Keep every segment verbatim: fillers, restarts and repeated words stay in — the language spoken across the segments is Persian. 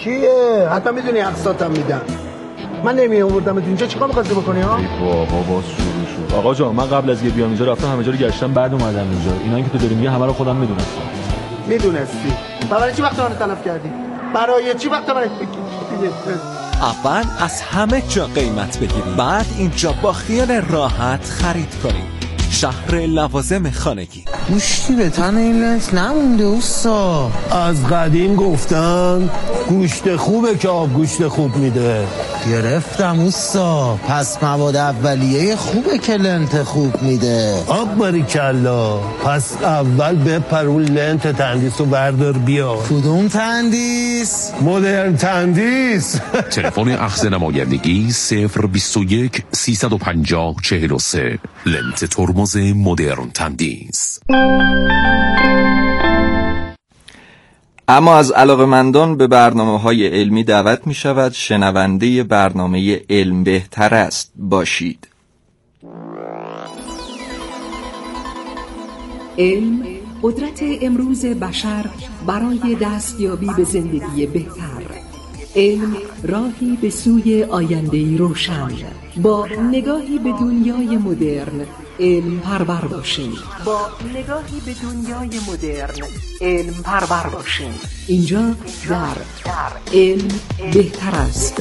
کیه؟ حتما میدونی اقساطم میدن. من نمی آوردم اینجا، چیکار می‌خواستی بکنی ها؟ بابا باز شروع شد. آقا جان من قبل از اینکه بیام اینجا رفتم همه جا رو گشتم، بعد اومدم اینجا. اینا که تو داری میگی همه رو خودم میدونستم. میدونستی؟ برای چی وقت من تلف کردی؟ برای چی وقت من اول از همه جا قیمت بگیرید، بعد اینجا با خیال راحت خرید کنید. شهر لوازم خانگی. گوشتی به تن این لنت نمونده اوستا. از قدیم گفتن گوشت خوبه که آب گوشت خوب میده. گرفتم اوستا. پس مواد اولیه خوبه که لنت خوب میده. آب باریکلا. پس اول بپرون لنت تندیس رو بردار بیا. کدوم تندیس؟ مدرن تندیس. تلفن اخذ نمایندگی صفر بیست و یک سیصد و پنجاه چهل و سه. لنت ترمز مدرن تندیس. اما از علاقه‌مندان به برنامه‌های علمی دعوت می‌شود شنونده برنامه علم بهتر است باشید. علم قدرت امروز بشر برای دستیابی به زندگی بهتر. علم راهی به سوی آینده‌ای روشن. با نگاهی به دنیای مدرن علم پرور باشیم. با نگاهی به دنیای مدرن علم پرور باشیم. اینجا در علم بهتر است.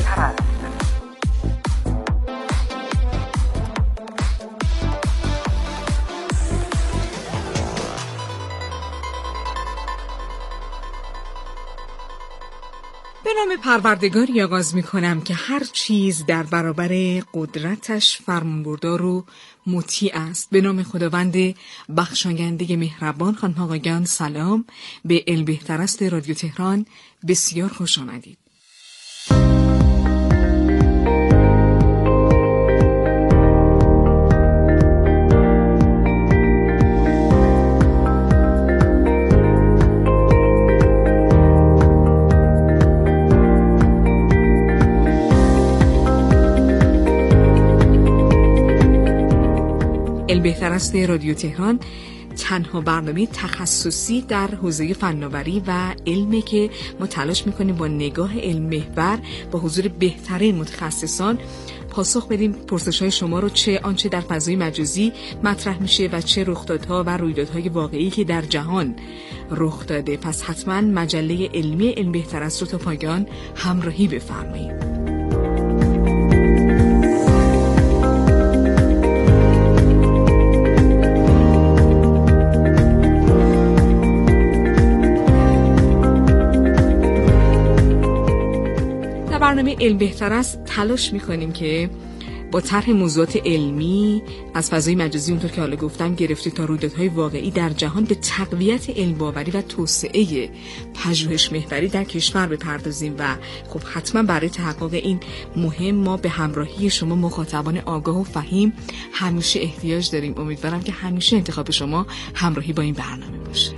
به نام پروردگاری آغاز می کنم که هر چیز در برابر قدرتش فرمانبردار و مطیع است. به نام خداوند بخشاینده مهربان. خانم آقایان سلام، به علم بهتر است رادیو تهران بسیار خوش آمدید. علم بهتر است رادیو تهران تنها برنامه تخصصی در حوزه فناوری و علمی که ما تلاش میکنیم با نگاه علم محور با حضور بهترین متخصصان پاسخ بدیم پرسش‌های شما رو، چه آنچه در فضای مجازی مطرح میشه و چه رخدادها و رویدادهای واقعی که در جهان رخ داده. پس حتما مجله علمی علم بهتر است رو تا پایان همراهی بفرمایید. برنامه علم بهتر است تلاش میکنیم که با طرح موضوعات علمی از فضای مجازی اونطور که حالا گفتم گرفته تا رویدادهای واقعی در جهان به تقویت علم باوری و توسعه پژوهش محوری در کشور بپردازیم و خب حتما برای تحقق این مهم ما به همراهی شما مخاطبان آگاه و فهیم همیشه احتیاج داریم. امیدوارم که همیشه انتخاب شما همراهی با این برنامه باشه.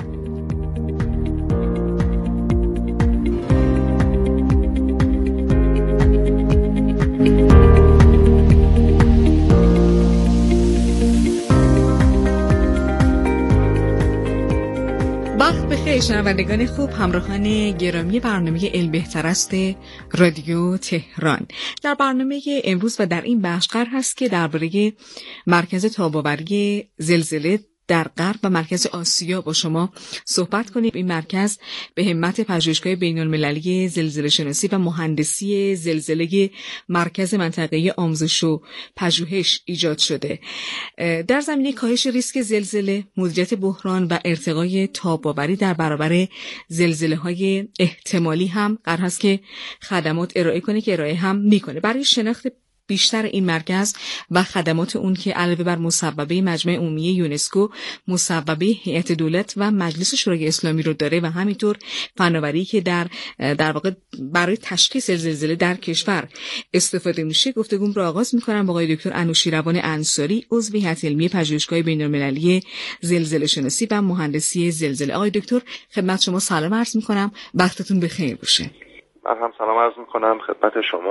شنوندگان خوب، همراهان گرامی برنامه علم بهتر است رادیو تهران، در برنامه امروز و در این بخش قرار هست که درباره مرکز تاب‌آوری زلزله در غرب و مرکز آسیا با شما صحبت کنیم. این مرکز به همت پژوهشگاه بین‌المللی زلزله شناسی و مهندسی زلزله مرکز منطقه‌ای آموزش و پژوهش ایجاد شده. در زمینه کاهش ریسک زلزله، مدیریت بحران و ارتقای تاب‌آوری در برابر زلزله‌های احتمالی هم قرار است که خدمات ارائه کنه که ارائه هم میکنه. برای شناخت بیشتر این مرکز و خدمات اون که علاوه بر مصوبه مجمع عمومی یونسکو، مصوبه هیئت دولت و مجلس شورای اسلامی رو داره و همینطور فناوری که در در واقع برای تشخیص زلزله در کشور استفاده میشه، گفتگوم رو آغاز میکنم با آقای دکتر انوشیروان انصاری، عضو هیئت علمی پژوهشگاه بین‌المللی زلزله شناسی و مهندسی زلزله. آقای دکتر خدمت شما سلام عرض میکنم، وقتتون بخیر باشه. من هم سلام عرض میکنم خدمت شما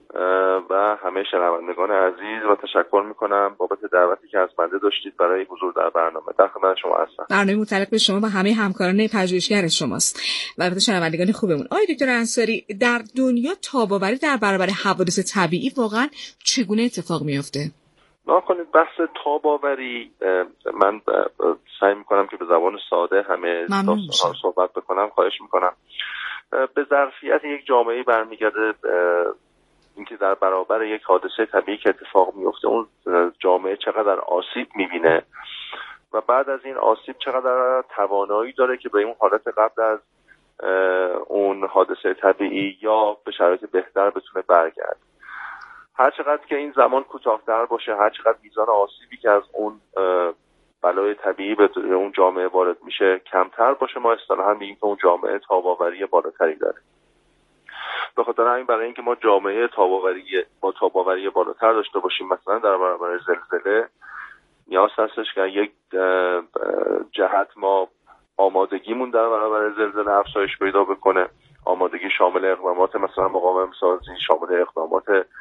و همه شنوندگان عزیز و تشکر میکنم بابت دعوتی که از بنده داشتید برای حضور در برنامه. در خدمت شما هستم. برنامه متعلق به شما و همه همکاران پژوهشگر شماست و البته شنوندگان خوبمون. آقای دکتر انصاری، در دنیا تاب‌آوری در برابر حوادث طبیعی واقعا چگونه اتفاق میفته؟ نکنید بحث تاب‌آوری، من سعی میکنم که به زبان ساده همه داستان صحبت بکنم. خواهش میکنم. به ظرفیت یک جامعه برمیگرده اینکه در برابر یک حادثه طبیعی که اتفاق میفته اون جامعه چقدر آسیب میبینه و بعد از این آسیب چقدر توانایی داره که به اون حالت قبل از اون حادثه طبیعی یا به شرایط بهتر بتونه برگرد. هر چقدر که این زمان کوتاه‌تر باشه، هر چقدر میزان آسیبی که از اون بلای طبیعی به اون جامعه وارد میشه کمتر باشه، ما اصطلاحاً میگیم که اون جامعه تاب‌آوری بالاتری داره. به خاطر همین برای اینکه ما جامعه تاب‌آوری با تاب‌آوری بالاتر داشته باشیم، مثلا در برابر زلزله، نیاز هستش که یک جهت ما آمادگیمون در برابر زلزله افزایش پیدا بکنه. آمادگی شامل اقدامات مثلا مقاوم سازی، شامل اقدامات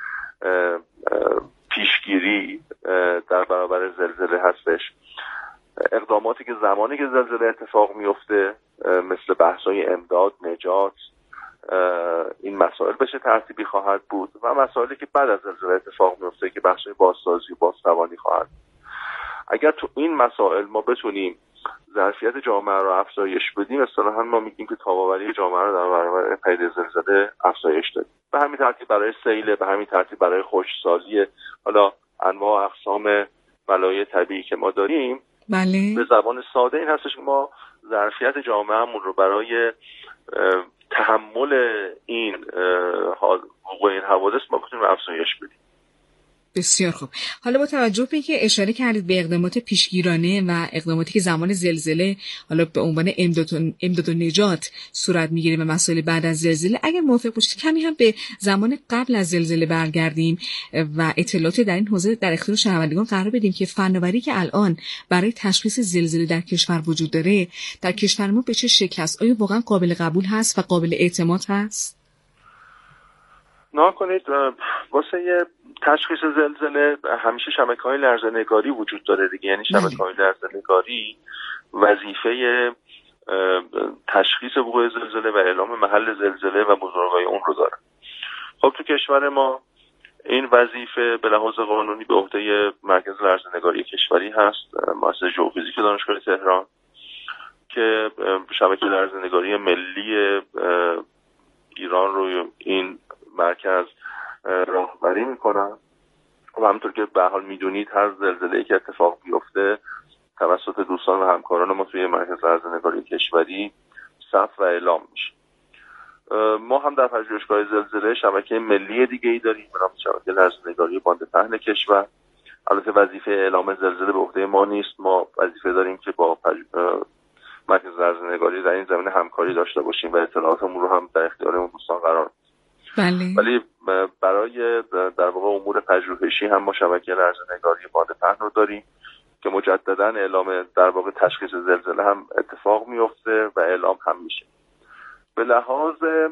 پیشگیری در برابر زلزله هستش. اقداماتی که زمانی که زلزله اتفاق میفته مثل بحث‌های امداد، نجات، این مسائل بشه ترتیبی خواهد بود و مسائلی که بعد از زلزله اتفاق میفته که بحث‌های بازسازی و بازتوانی خواهد. اگر تو این مسائل ما بتونیم ظرفیت جامعه رو افزایش بدیم، اصطلاحاً ما میگیم که تاب‌آوری جامعه رو در برابر پدیده زلزله افزایش دادیم. به همین ترتیب برای سیل، به همین ترتیب برای خشکسالی، حالا انواع اقسام بلای طبیعی که ما داریم. بله. به زبان ساده این هستش که ما ظرفیت جامعهمون رو برای تحمل این وقوع این حوادث ما بتونیم افزایش بدیم. بسیار خوب. حالا با توجه به اینکه اشاره کردید به اقدامات پیشگیرانه و اقداماتی که زمان زلزله حالا به عنوان امداد امداد و نجات صورت میگیره و مسائل بعد از زلزله، اگر موافق باشید کمی هم به زمان قبل از زلزله برگردیم و اطلاعاتی در این حوزه در اختیار شنوندگان قرار بدیم که فناوری که الان برای تشخیص زلزله در کشور وجود داره در کشور ما به چه شکل است؟ آیا واقعا قابل قبول هست و قابل اعتماد هست؟ نکنید واسه تشخیص زلزله همیشه شبکه‌های لرزه‌نگاری وجود داره دیگه، یعنی شبکه‌های لرزه‌نگاری وظیفه تشخیص وقوع زلزله و اعلام محل زلزله و بزرگای اون رو داره. خب تو کشور ما این وظیفه به لحاظ قانونی به عهده مرکز لرزه‌نگاری کشوری هست، مؤسسه ژئوفیزیک دانشگاه تهران که شبکه لرزه‌نگاری ملی ایران رو این مرکز راهبری میکنن و همونطور که به حال میدونید هر زلزله‌ای که اتفاق بیفته توسط دوستان و همکاران ما توی مرکز لرزه‌نگاری کشوری ثبت و اعلام میشه. ما هم در پژوهشگاه زلزله شبکه ملی دیگه ای داریم به نام شبکه لرزه‌نگاری باند پهن کشور. البته وظیفه اعلام زلزله به عهده ما نیست، ما وظیفه داریم که با پج... مرکز لرزه‌نگاری در این زمینه همکاری داشته باشیم و اطلاعاتمون رو هم در اختیار اون دوستان قرار بله. ولی برای در واقع امور پژوهشی هم ما شبکه لرزه‌نگاری باند پهن رو داریم که مجددا اعلام در واقع تشخیص زلزله هم اتفاق میفته و اعلام هم میشه. به لحاظ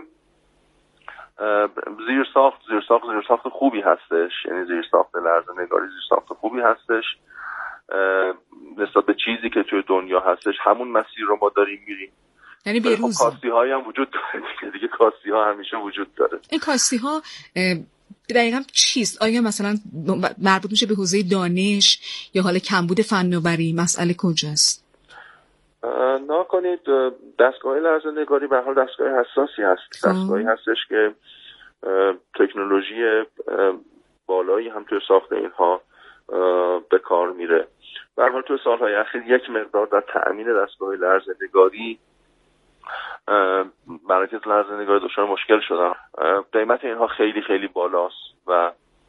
زیرساخت زیرساخت زیرساخت خوبی هستش، یعنی زیرساخت لرزه‌نگاری زیرساخت خوبی هستش نسبت به چیزی که توی دنیا هستش. همون مسیر رو ما داریم میریم، یعنی بیروز کاستی هایی هم وجود داره دیگه, دیگه کاستی ها همیشه وجود داره. این کاستی ها دقیقا چیست؟ آیا مثلا مربوط میشه به حوزه دانش یا حالا کمبود فناوری؟ مسئله کجاست؟ نکنید دستگاه لرزه‌نگاری به حال دستگاه حساسی هست. دستگاهی هستش که تکنولوژی بالایی هم توی ساخت اینها به کار میره. به هر حال توی سالهای اخیر یک مقدار در تأمین دستگاه لرزه‌نگاری مراکز لرزه‌نگاری دچار مشکل شدن. قیمت اینها خیلی خیلی بالاست و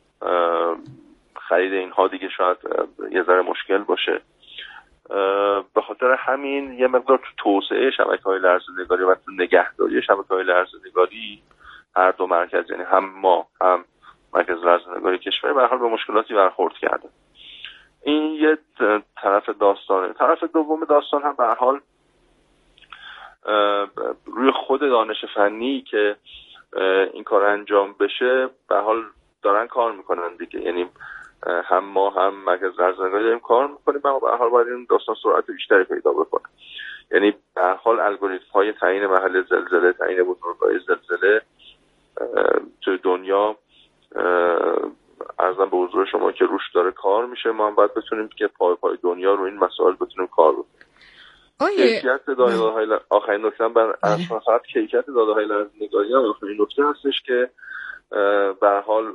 خرید اینها دیگه شاید یه ذره مشکل باشه. به خاطر همین یه مقدار تو توسعه شبکه‌های لرزه‌نگاری و تو نگهداری شبکه‌های لرزه‌نگاری هر دو مرکز، یعنی هم ما هم مرکز لرزه‌نگاری کشوری به هر حال به مشکلاتی برخورد کرده. این یه طرف داستانه. طرف دوم داستان هم به هر حال روی خود دانش فنی که این کار انجام بشه به حال دارن کار میکنن دیگه، یعنی هم ما هم مرکز لرزه‌نگاری داریم کار میکنیم، اما به هر حال باید این داستان سرعت بیشتری پیدا بکنه. یعنی به هر حال الگوریتم های تعیین محل زلزله، تعیین بزرگی زلزله توی دنیا عرضم به حضور شما که روش داره کار میشه. ما هم باید بتونیم که پای پای دنیا رو این مسائل بتونیم کار بکنیم. کیفیت داده‌های ل... آخرین نکته بر اصلا فقط کیفیت داده‌های لرزه‌نگاری هم آخرین نکته هستش که به هر حال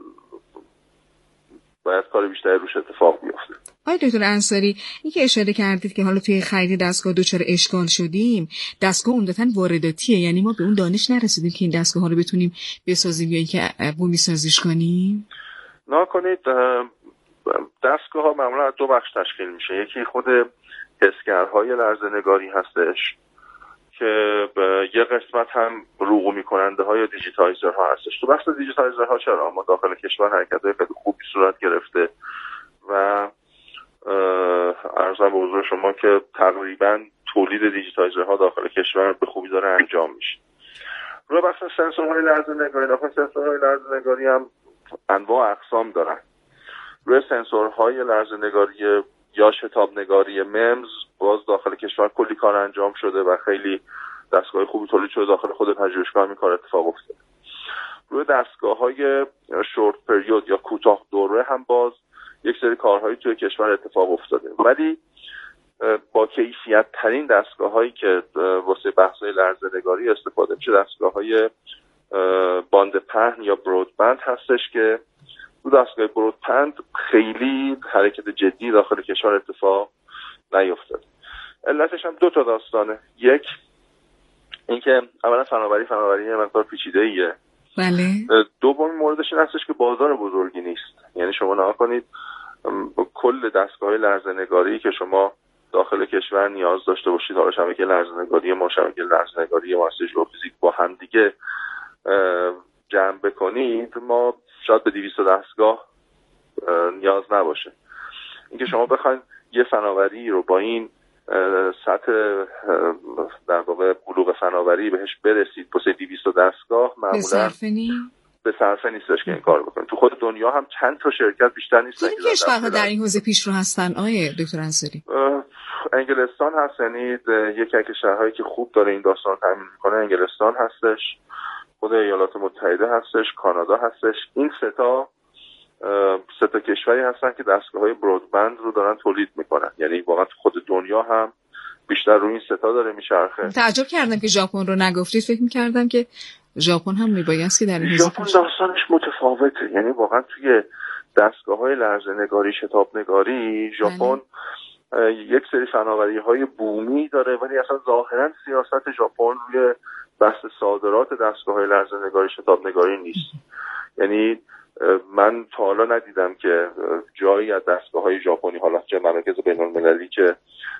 باید کار بیشتری روش اتفاق بیفته. آقای دکتر انصاری، این که اشاره کردید که حالا توی خرید دستگاه دچار اشکال شدیم، دستگاه عمدتاً وارداتیه، یعنی ما به اون دانش نرسیدیم که این دستگاه ها رو بتونیم بسازیم یا اینکه بومی سازیش کنیم. نه کنید، دستگاه ها معمولا از دو بخش تشکیل میشه. یکی خود حسگرهای لرزه‌نگاری هستش که یه قسمت هم روغومی کننده ها یا دیجیتایزر ها هستش. تو بخش دیجیتایزر ها چرا ما داخل کشور حرکت های خیلی خوبی صورت گرفته و عرضم به حضور شما که تقریبا تولید دیجیتایزر ها داخل کشور به خوبی داره انجام میشه. روی بخش سنسورهای لرزه‌نگاری، داخل سنسورهای لرزه‌نگاری هم انواع اقسام دارن. روی سنسورهای لرزه‌نگاری یا شتاب نگاری ممز باز داخل کشور کلی کار انجام شده و خیلی دستگاه خوبی تولید شده داخل خود پژوهشگاه این کار اتفاق افتاده. روی دستگاه‌های شورت پریود یا کوتاه دوره هم باز یک سری کارهایی توی کشور اتفاق افتاده، ولی با کیفیت ترین دستگاه‌هایی که واسه بحث‌های لرزه‌نگاری استفاده میشه دستگاه‌های باند پهن یا برودبند هستش که تو دستگاه برودبند خیلی حرکت جدی داخل کشور اتفاق نیفتاد. علتش هم دو تا داستانه. یک اینکه اولا فناوری فناوری یه مقدار پیچیده‌ایه. بله. دومین موردش این هستش که بازار بزرگی نیست. یعنی شما نگاه کنید کل دستگاه لرزه‌نگاری که شما داخل کشور نیاز داشته باشید، حالا شبکه لرزه‌نگاری ما، شبکه لرزه‌نگاری مؤسسه ژئوفیزیک با هم دیگه جمع بکنید، ما شاید به دویست دستگاه نیاز نباشه. اینکه شما بخواید یه فناوری رو با این سطح در واقع بلوغ فناوری بهش برسید واسه دویست دستگاه معمولا به صرفه نیستش که این کار بکنید. تو خود دنیا هم چند تا شرکت بیشتر نیستن که کشورها در این حوزه پیشرو هستن. آقای دکتر انصاری، انگلستان هست، یعنی یکی از کشورهایی که خوب داره این داستان تامین میکنه انگلستان هستش، خود ایالات متحده هستش، کانادا هستش. این سه تا سه تا کشوری هستن که دستگاه‌های برودبند رو دارن تولید میکنن، یعنی واقعا خود دنیا هم بیشتر روی این سه تا داره میچرخه. تعجب کردم که ژاپن رو نگفتید، فکر می‌کردم که ژاپن هم میبایست که در این حوزه ژاپن داستانش متفاوته، یعنی واقعا توی دستگاه‌های لرزه‌نگاری، شتاب‌نگاری ژاپن یک سری فناوری‌های بومی داره، ولی اصلا ظاهراً سیاست ژاپن روی بحث صادرات دستگاه‌های لرزه‌نگاری، شتاب‌نگاری نیست. یعنی من تا حالا ندیدم که جایی از دستگاه‌های ژاپنی، حالا چه مراکز بین‌المللی که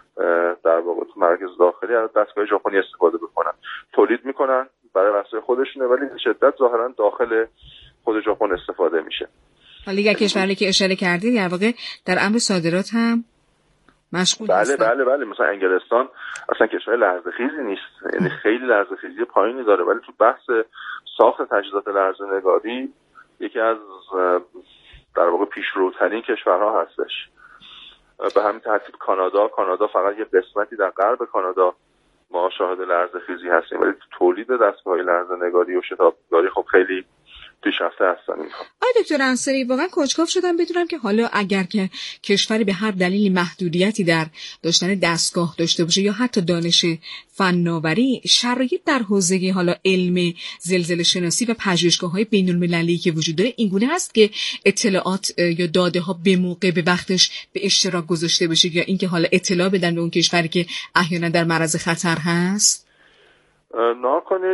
در واقع مراکز داخلی از دستگاه ژاپنی استفاده بکنن، تولید میکنن برای واسه خودشونه، ولی به شدت ظاهرا داخل خود ژاپن استفاده میشه. حالا یک کشوری که اشاره کردید در واقع در امر صادرات هم مشغول بله هستن. بله بله مثلا انگلستان اصلا کشور لرزه‌خیزی نیست، یعنی خیلی لرزه‌خیزی پایینی داره، ولی تو بحث ساخت تجهیزات لرزه‌نگاری یکی از در واقع پیشروترین کشورها هستش. به همین ترتیب کانادا کانادا فقط یه قسمتی در غرب کانادا ما شاهد لرزه‌خیزی هستیم، ولی تولید دستگاه‌های لرزه‌نگاری و شتاب‌نگاری خب خیلی پیشرفته هستن اینها. آقای دکتر انصاری، واقعا کنجکاو شدم بدونم که حالا اگر که کشوری به هر دلیلی محدودیتی در داشتن دستگاه داشته باشه یا حتی دانش فناوری، شرایط در حوزه حالا علم زلزله شناسی و پژوهشگاه‌های بین‌المللی که وجود داره اینگونه هست که اطلاعات یا داده‌ها به موقع به وقتش به اشتراک گذاشته بشه، یا اینکه حالا اطلاع بدن به اون کشوری که احیانا در معرض خطر هست؟ ناکنید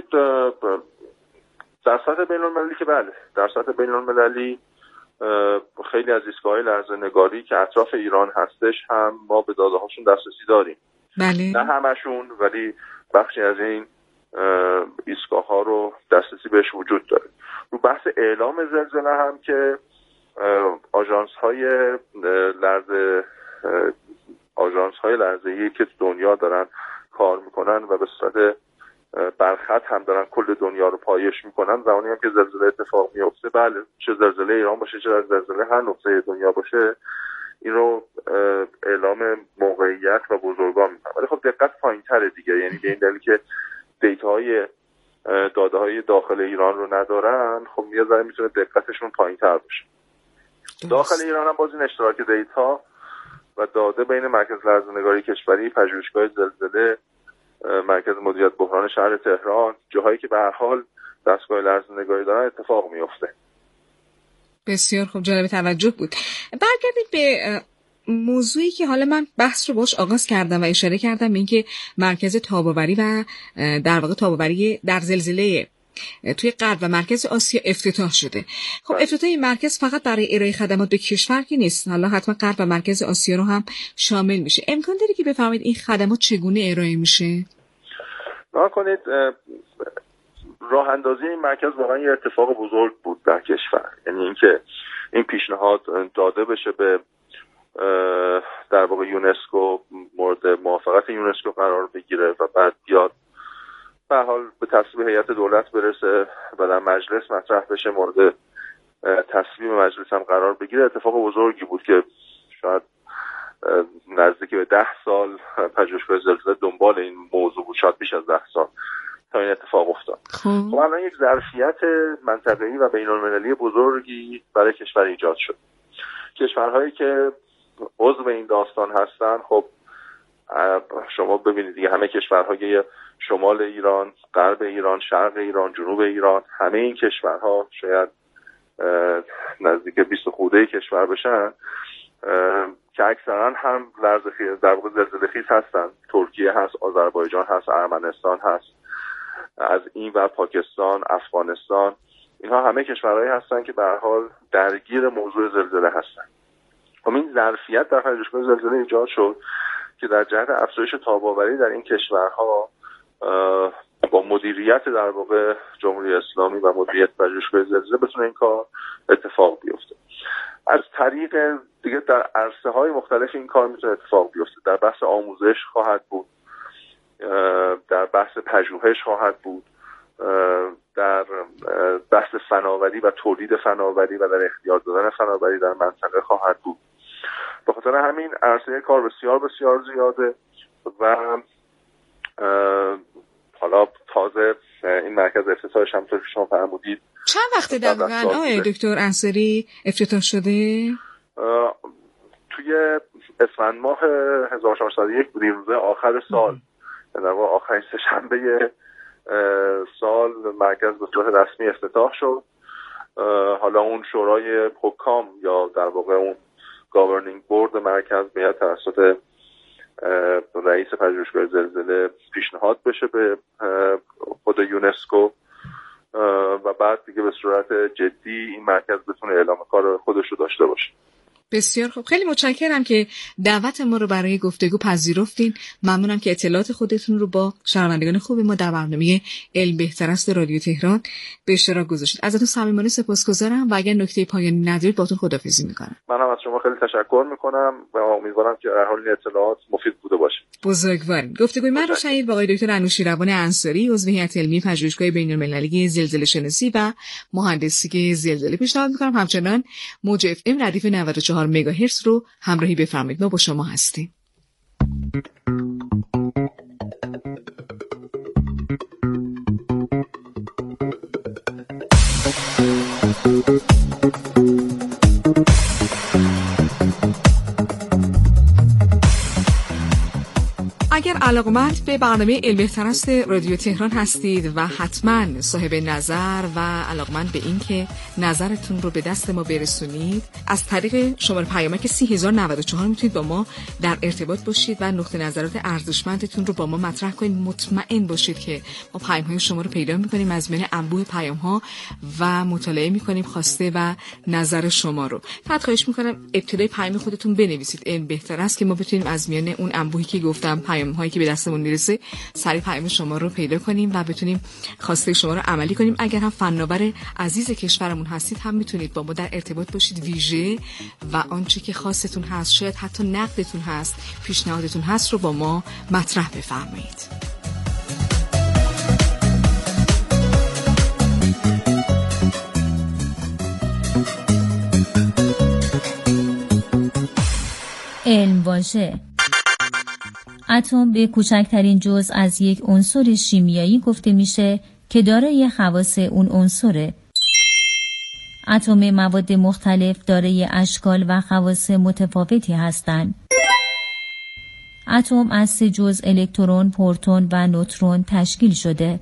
در سطح بین‌المللی که بله، در سطح بین‌المللی خیلی از ایستگاه‌های لرزه‌نگاری که اطراف ایران هستش هم ما به داده‌هاشون دسترسی داریم. بله. نه همشون، ولی بخشی از این ایستگاه‌ها رو دسترسی بهش وجود داره. رو بحث اعلام زلزله هم که آژانس‌های لرزه آژانس‌های لرزه‌ای که دنیا دارن کار میکنن و به صورت برخط هم دارن کل دنیا رو پایش میکنن، زمانی هم که زلزله اتفاق میفته، بله چه زلزله ایران باشه چه زلزله هر نقطه دنیا باشه، این رو اعلام موقعیت و بزرگان میکنن. ولی خب دقت پایین‌تره دیگه، یعنی به این دلیل که دیتاهای داده های داخل ایران رو ندارن، خب یه ذره میتونه دقتشون پایین‌تر باشه. داخل ایران هم باز این اشتراک دیتا و داده بین مرکز لرزه‌نگاری کشوری، پژوهشگاه زلزله، مرکز مدیریت بحران شهر تهران، جاهایی که به هر حال دستگاه لرزه‌نگاری دارن اتفاق میفته. بسیار خوب، جالب توجه بود. برگردید به موضوعی که حالا من بحث رو باش آغاز کردم و اشاره کردم به اینکه مرکز تاب‌آوری و در واقع تاب‌آوری در زلزله توی غرب و مرکز آسیا افتتاح شده. خب افتتاح این مرکز فقط برای ارائه خدمات به کشور که نیست، حالا حتما غرب و مرکز آسیا رو هم شامل میشه. امکان داره که بفرمایید این خدمات چگونه ارائه میشه؟ نگاه کنید، راه اندازی این مرکز واقعا یه اتفاق بزرگ بود در کشور، یعنی اینکه این پیشنهاد داده بشه به در واقع یونسکو، مورد موافقت یونسکو قرار بگیره و بعد بیاد به حال به تصویب هیئت دولت برسه و در مجلس مطرح بشه، مورد تصویب مجلس هم قرار بگیره، اتفاق بزرگی بود که شاید نزدیک به ده سال پژوهشگاه زلزله دنبال این موضوع بود، شاید بیش از ده سال تا این اتفاق افتاد. خب الان یک ظرفیت منطقه‌ای و بین‌المللی بزرگی برای کشور ایجاد شد. کشورهایی که عضو این داستان هستن، خب شما ببینید دیگه، همه کشورهای شمال ایران، غرب ایران، شرق ایران، جنوب ایران، همه این کشورها شاید نزدیک بیست خورده کشور بشن که اکثرا هم لرزه‌خیز در واقع زلزله خیز هستن. ترکیه هست، آذربایجان هست، ارمنستان هست، از این و پاکستان، افغانستان، اینها همه کشورهایی هستن که به هر حال درگیر موضوع زلزله هستن. خب این ظرفیت در پژوهشگاه زلزله ایجاد شد که در جهت افزایش تاب‌آوری در این کشورها با مدیریت در واقع جمهوری اسلامی و مدیریت پژوهشگاه زلزله بتونه این کار اتفاق بیفته. از طریق دیگه در عرصه‌های مختلف این کار میتونه اتفاق بیفته. در بحث آموزش خواهد بود، در بحث پژوهش خواهد بود، در بحث فناوری و تولید فناوری و در اختیار دادن فناوری در منطقه خواهد بود. به خاطر همین عرصه کار بسیار بسیار زیاده و حالا تازه این مرکز افتتاحش هم طور که شما فرمودید چند وقت دقیقاً آقای دکتر انصاری افتتاح شده؟ توی اسفند ماه هزار و چهارصد و یک بود، روز آخر سال، در واقع آخرین سه‌شنبه سال مرکز به صورت رسمی افتتاح شد. حالا اون شورای حکام یا در واقع اون گاورنینگ بورد مرکز باید توسط رئیس پژوهشگاه زلزله پیشنهاد بشه به خود یونسکو و بعد دیگه به صورت جدی این مرکز بتونه اعلام کار خودش رو داشته باشه. بسیار خوب، خیلی متشکرم که دعوت ما رو برای گفتگو پذیرفتین. ممنونم که اطلاعات خودتون رو با شنوندگان خوب ما در برنامه علم بهتر است رادیو تهران به اشتراک گذاشتید. ازتون صمیمانه سپاسگزارم و اگر نکته پایانی ندارید باهاتون خداحافظی میکنم. منم از شما خیلی تشکر میکنم و امیدوارم که در حال این اطلاعات مفید بوده باشه. بزرگوارین. گفتگوی من رو شنید با آقای دکتر انوشیروان انصاری، عضو هیئت علمی پژوهشگاه بین‌المللی زلزله شناسی و مهندسی زلزله. پیشنهاد میکنم همچنان موج اف ام ردیف نود و چهار مگاهرتز رو همراهی بفرمایید. ما با شما هستیم. اگر علاقمند به برنامه علم بهتر است رادیو تهران هستید و حتما صاحب نظر و علاقمند به این که نظرتون رو به دست ما برسونید، از طریق شماره پیامک سی هزار و نود و چهار میتونید با ما در ارتباط باشید و نقطه نظرات ارزشمندتون رو با ما مطرح کنید. مطمئن باشید که ما پیام‌های شما رو پیدا می‌کنیم، از بین انبوه پیام‌ها و مطالعه می‌کنیم خواسته و نظر شما رو. فقط خواهش می‌کنم ابتدای پیام خودتون بنویسید. علم بهتر است که ما بتونیم از میان اون انبوهی که گفتم پیام هایی که به دستمون میرسه سریع پیام شما رو پیدا کنیم و بتونیم خواسته شما رو عملی کنیم. اگر هم فناور عزیز کشورمون هستید هم میتونید با ما در ارتباط باشید. ویژه و آنچه که خواستتون هست، شاید حتی نقدتون هست، پیشنهادتون هست رو با ما مطرح بفرمایید. علم واژه. اتم به کوچکترین جزء از یک عنصر شیمیایی گفته میشه که دارای خواص اون عنصره. اتم مواد مختلف دارای اشکال و خواص متفاوتی هستند. اتم از سه جزء الکترون، پروتون و نوترون تشکیل شده.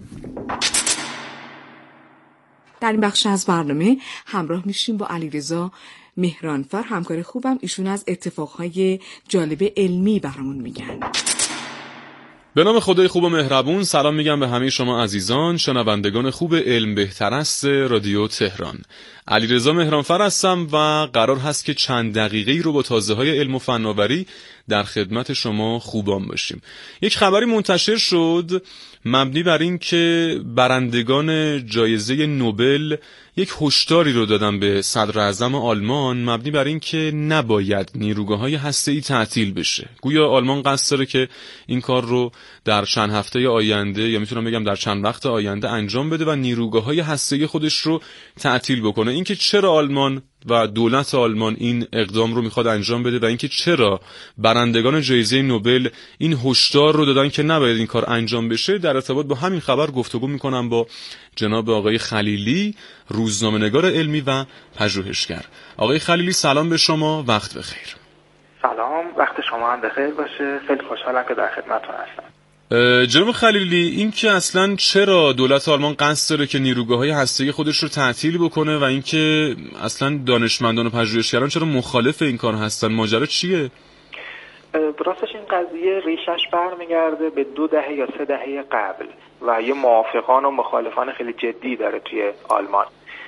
در این بخش از برنامه همراه میشیم با علیرضا مهرانفر، همکار خوبم. ایشون از اتفاقهای جالب علمی برامون میگن. به نام خدای خوب و مهربون سلام میگم به همه شما عزیزان شنوندگان خوب علم بهتر است رادیو تهران. علیرضا مهرانفر هستم و قرار هست که چند دقیقه‌ای رو با تازه‌های علم و فناوری در خدمت شما خوبان باشیم. یک خبری منتشر شد مبنی بر این که برندگان جایزه نوبل یک هشداری رو دادن به صدر اعظم آلمان مبنی بر این که نباید نیروگاه‌های هسته‌ای تعطیل بشه. گویا آلمان قصد داره که این کار رو در چند هفته آینده یا میتونم بگم در چند وقت آینده انجام بده و نیروگاه‌های هسته‌ای خودش رو تعطیل بکنه. اینکه چرا آلمان و دولت آلمان این اقدام رو میخواد انجام بده و اینکه چرا برندگان جایزه نوبل این هشدار رو دادن که نباید این کار انجام بشه، در ارتباط با همین خبر گفتگو میکنم با جناب آقای خلیلی، روزنامه‌نگار علمی و پژوهشگر. آقای خلیلی سلام به شما، وقت بخیر. سلام، وقت شما هم بخیر باشه. خیلی خوشحالم که در خدمتتون هستم. جناب خلیلی، این که اصلا چرا دولت آلمان قصد داره که نیروگاه‌های هسته‌ای خودش رو تعطیل بکنه و اینکه اصلا دانشمندان و پژوهشگران چرا مخالف این کار هستن، ماجرا چیه؟ راستش این قضیه ریشش برمیگرده به دو دهه یا سه دهه قبل و یه موافقان و مخالفان خیلی جدی داره توی آلمان.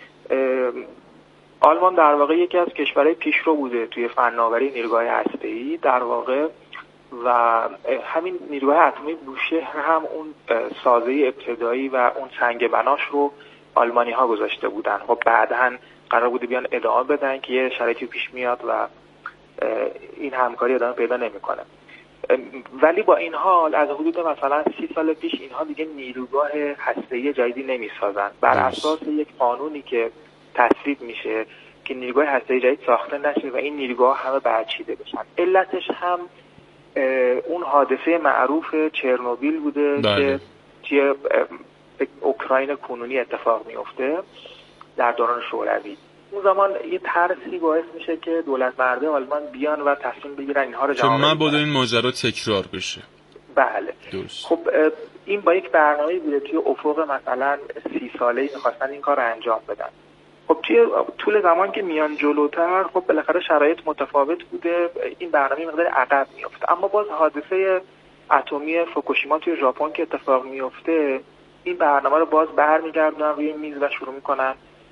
آلمان در واقع یکی از کشورهای پیشرو بوده توی فناوری نیروگاه‌های هسته‌ای در واقع و همین نیروگاه اتمی بوشهر هم اون سازه ابتدایی و اون سنگ بناش رو آلمانی ها گذاشته بودن. خب بعداً قرار بوده بیان ادامه بدن که یه شرایطی پیش میاد و این همکاری ادامه پیدا نمیکنه. ولی با این حال از حدود مثلا سی سال پیش اینها دیگه نیروگاه هسته‌ای جدیدی نمیسازن بر اساس یک قانونی که تصویب میشه که نیروگاه هسته‌ای جدید ساخته نشه و این نیروگاه همه برچیده بشن. علتش هم اون حادثه معروف چرنوبیل بوده بله. که توی اوکراین کنونی اتفاق میفته در دوران شوروی. اون زمان یه ترسی باعث میشه که دولت مرده آلمان بیان و تصمیم بگیرن اینها رو جمع کنن. چون مبادا این ماجرا تکرار بشه. بله. دوست. خب این با یک برنامه بوده توی افق مثلا سی ساله‌ای می‌خواستن این کار رو انجام بدن. خب توی طول زمان که میان جلوتر خب بالاخره شرایط متفاوت بوده، این برنامه مقدار عقب میفته. اما باز حادثه اتمی فوکوشیما توی ژاپن که اتفاق میفته این برنامه رو باز برمیگردونن روی میز و شروع میکنن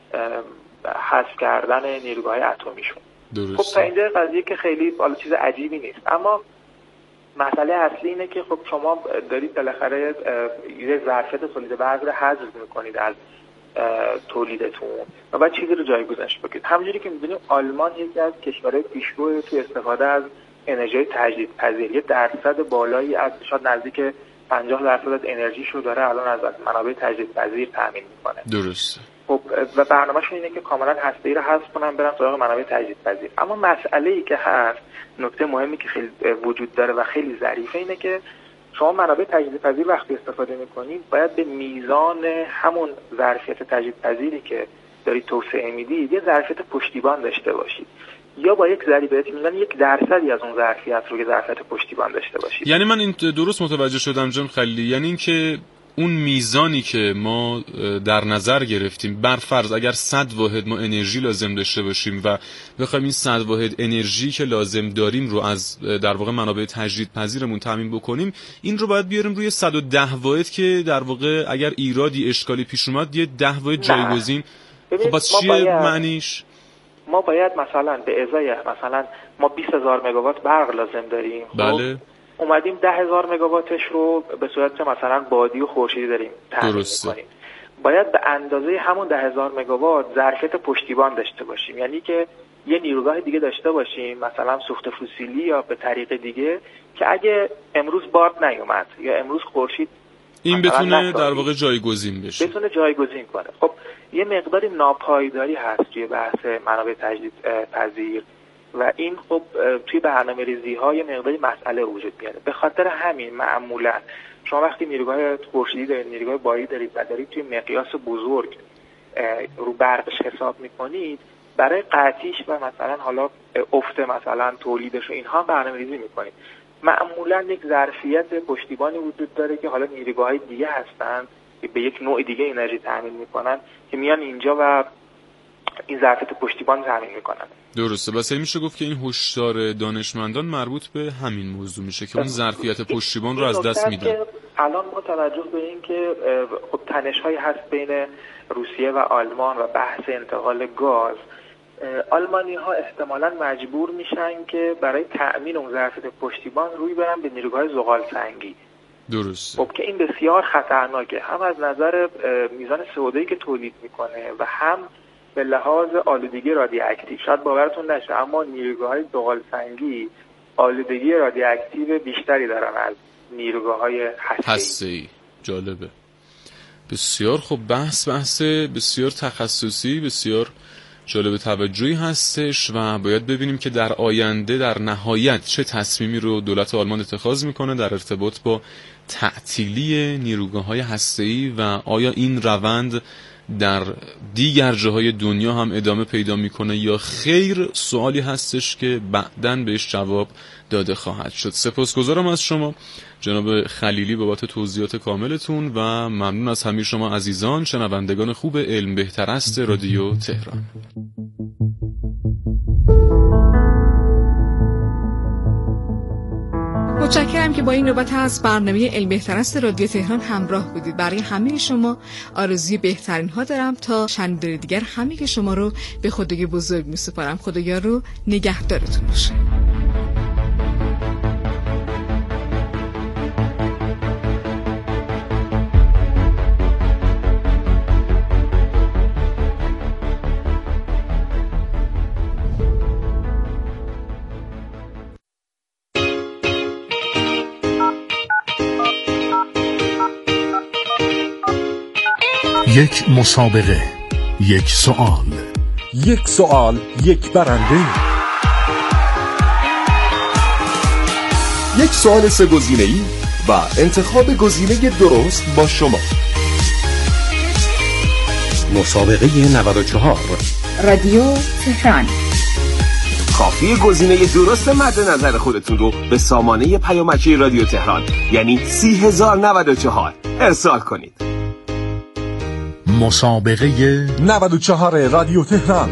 حذف کردن نیروگاه‌های اتمیشون. درسته. خب تا اینجا قضیه که خیلی بالا چیز عجیبی نیست، اما مسئله اصلی اینه که خب شما دارید بالاخره یه ظرفیت تولید برق رو حذف میکنید از تولیدتون و بعد چیزی رو جایگزینش بکنید. همونجوری که می‌دونیم آلمان یکی از کشورهای پیشرو توی استفاده از انرژی تجدیدپذیر، یه درصد بالایی از شاید نزدیک پنجاه درصد از انرژیش رو داره الان از منابع تجدیدپذیر تامین میکنه. درسته. خب و برنامه‌شون اینه که کاملا هسته‌ای رو حذف کنن برن سراغ منابع تجدیدپذیر. اما مسئله‌ای که هست، نکته مهمی که خیلی وجود داره و خیلی ظریفه اینه که شما منابع تجدیدپذیر وقتی استفاده میکنید باید به میزان همون ظرفیت تجدیدپذیری که دارید توسعه میدید یه ظرفیت پشتیبان داشته باشید، یا با یک ضریب میزان یک درصدی از اون ظرفیت رو که ظرفیت پشتیبان داشته باشید. یعنی من این درست متوجه شدم جناب خلیلی، یعنی این که اون میزانی که ما در نظر گرفتیم بر فرض اگر صد واحد ما انرژی لازم داشته باشیم و بخوایم این صد واحد انرژی که لازم داریم رو از در واقع منابع تجدیدپذیرمون تامین بکنیم، این رو باید بیاریم روی صد و ده واحد که در واقع اگر ایرادی اشکالی پیش اومد یه ده واحد جایگزین. خب پس چیه باید... معنیش؟ ما باید مثلا به ازای مثلا ما بیست هزار مگاوات برق لازم داریم. بله. خب اومدیم ده هزار مگاواتش رو به صورت مثلا بادی و خورشیدی داریم تامین می‌کنیم. باید به اندازه همون ده هزار مگاوات ظرفیت پشتیبان داشته باشیم، یعنی که یه نیروگاه دیگه داشته باشیم مثلا سوخت فسیلی یا به طریق دیگه که اگه امروز باد نیومد یا امروز خورشید این بتونه در واقع جایگزین بشه، بتونه جایگزین کنه. خب یه مقداری ناپایداری هست توی بحث منابع تجدیدپذیر و این خب توی برنامه ریزی ها یه مقداری مسئله وجود میاره. به خاطر همین معمولا شما وقتی نیروگاه خورشیدی دارید، نیروگاه باری دارید و دارید توی مقیاس بزرگ رو برقش حساب میکنید، برای قطعیش و مثلا حالا افت مثلا تولیدش و اینها برنامه ریزی میکنید. معمولا یک ظرفیت پشتیبانی وجود داره که حالا نیروگاه‌های دیگه هستن که به یک نوع دیگه انرژی تامین میکنن که میان اینجا و این ظرفیت پشتیبان تامین میکنن. درسته. بس میشه گفت که این هشدار دانشمندان مربوط به همین موضوع میشه که اون ظرفیت پشتیبان رو از دست میدن. الان با توجه به این که خب تنش‌هایی هست بین روسیه و آلمان و بحث انتقال گاز، آلمانی ها احتمالاً مجبور میشن که برای تأمین اون ظرفیت پشتیبان روی برن به نیروگاه زغال سنگی. درست. خب که این بسیار خطرناکه، هم از نظر میزان سه او دو که تولید میکنه و هم به لحاظ آلودگی رادیواکتیو. شاید باورتون نشه اما نیروگاه‌های زغال سنگی آلودگی رادیواکتیو بیشتری دارن از نیروگاه‌های هسته‌ای. جالبه. بسیار خب. بحث بحث بسیار تخصصی، بسیار جالب توجهی هستش و باید ببینیم که در آینده در نهایت چه تصمیمی رو دولت آلمان اتخاذ میکنه در ارتباط با تعطیلی نیروگاه‌های هسته‌ای و آیا این روند در دیگر جاهای دنیا هم ادامه پیدا میکنه یا خیر. سوالی هستش که بعداً بهش جواب داده خواهد شد. سپاسگزارم از شما جناب خلیلی بابت توضیحات کاملتون و ممنون از همه شما عزیزان شنوندگان خوب علم بهتر است رادیو تهران. متشکرم که با این نوبت از برنامه علم بهتر است رادیو تهران همراه بودید. برای همه شما آرزوی بهترین ها دارم. تا چند دور دیگر همه که شما رو به خدای بزرگ میسپارم. خدایا رو نگهدارتون باشه. یک مسابقه، یک سوال، یک سوال، یک برنده، یک سوال سه گزینه‌ای و انتخاب گزینه درست با شما. مسابقه نود و چهار رادیو تهران. کافی گزینه درست مد نظر خودتون رو به سامانه پیامکی رادیو تهران یعنی سی هزار و نود و چهار ارسال کنید. مسابقه نود و چهار رادیو تهران.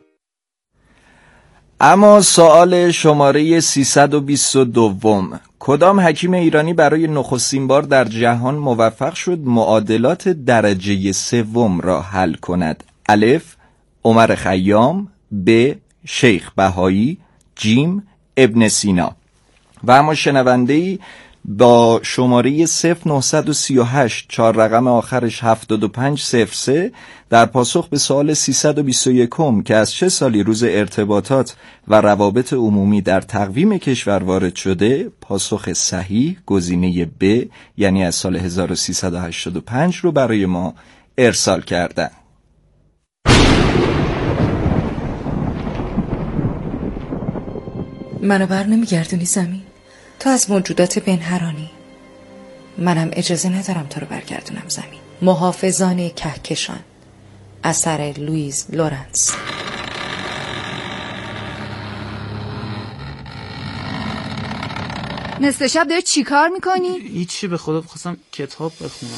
اما سوال شماره سیصد و بیست و دو، کدام حکیم ایرانی برای نخستین بار در جهان موفق شد معادلات درجه سوم را حل کند؟ الف عمر خیام، ب شیخ بهایی، جیم ابن سینا. و اما شنونده‌ای با شماره صفر نه سه هشت چهار رقم آخرش هفتاد و پنج صفر سه در پاسخ به سوال سیصد و بیست و یک که از چه سالی روز ارتباطات و روابط عمومی در تقویم کشور وارد شده، پاسخ صحیح گزینه ب یعنی از سال هزار و سیصد و هشتاد و پنج رو برای ما ارسال کردن. منو بر نمیگردونی زمین؟ تو از موجودات پنهرانی. منم اجازه ندارم تو رو برگردونم زمین. محافظان کهکشان، اثر لوئیز لورنس. نصف شب داری چی کار میکنی؟ هیچی، به خدا خواستم کتاب بخونم.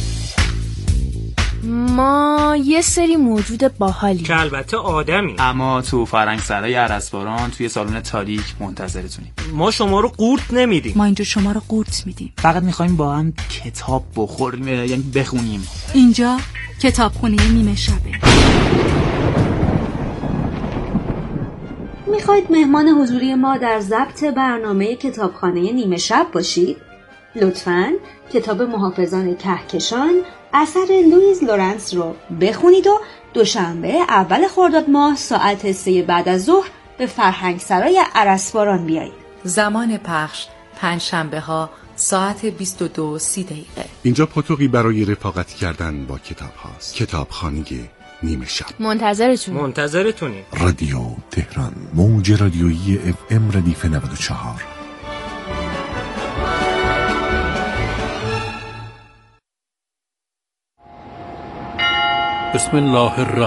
ما یه سری موجود باحالی که البته آدمی، اما تو فرنگسرای ارسباران توی سالن تاریک منتظرتونیم. ما شما رو قورت نمیدیم. ما اینجا شما رو قورت میدیم. فقط میخوایم با هم کتاب بخوریم، یعنی بخونیم. اینجا کتابخونه نیمه شبه. میخواید مهمان حضوری ما در ضبط برنامه کتابخانه نیمه شب باشید؟ لطفاً کتاب محافظان کهکشان اثر لوئیز لورنس رو بخونید و دوشنبه اول خرداد ماه ساعت سه بعد از ظهر به فرهنگسرای ارسباران بیایید. زمان پخش پنج شنبه ها ساعت بیست و دو سی دقیقه. اینجا پاتوقی برای رفاقت کردن با کتاب هاست. کتابخانه نیمه شب. منتظرتون. منتظرتونیم. رادیو تهران، موج رادیویی اف ام ردیف نود و چهار. بسم الله الرحمن